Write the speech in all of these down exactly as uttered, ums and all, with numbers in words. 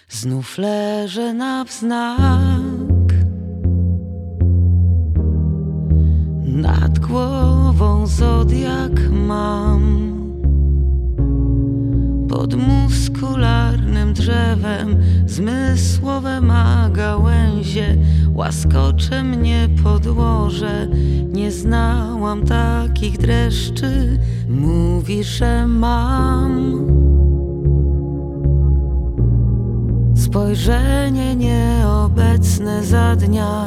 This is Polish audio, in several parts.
Znów leżę na wznak, nad głową zodiak mam, pod muskularnym drzewem zmysłowe ma gałęzie. Łaskocze mnie podłoże, nie znałam takich dreszczy. Mówi, że mam spojrzenie nieobecne za dnia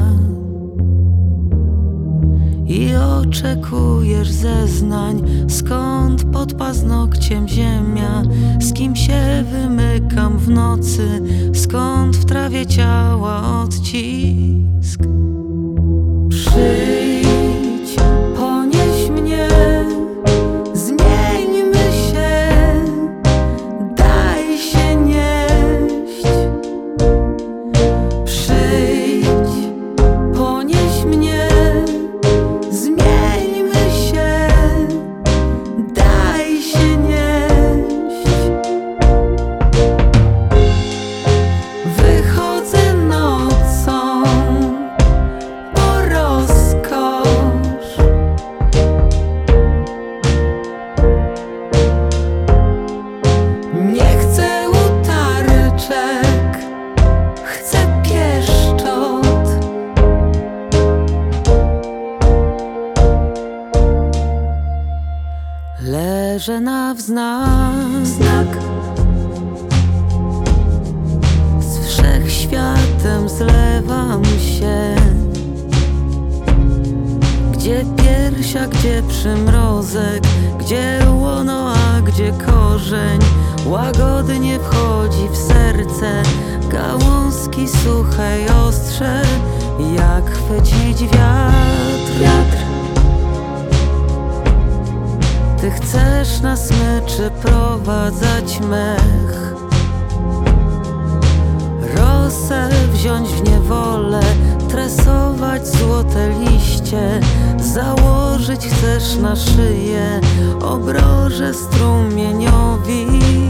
i oczekujesz zeznań. Skąd pod paznokciem ziemia? Z kim się wymykam w nocy? Skąd w trawie ciała odcisk? Przyjdź, ponieś mnie, zmieńmy się, daj się nieść. Przyjdź, ponieś mnie, zmieńmy się, daj się nieść. Wychodzę nocą po rozkosz, nie chcę utarczek, chcę pieszczot. Leżę na wznak, znak. Z wszechświatem zlewam się. Gdzie piersia, gdzie przymrozek, gdzie łono, a gdzie korzeń. Łagodnie wchodzi w serce, gałązki suche i ostrze. Jak chwycić wiatr, wiatr. Ty chcesz na smyczy prowadzać mech, rosę wziąć w niewolę, tresować złote liście. Założyć chcesz na szyję obroże strumieniowi.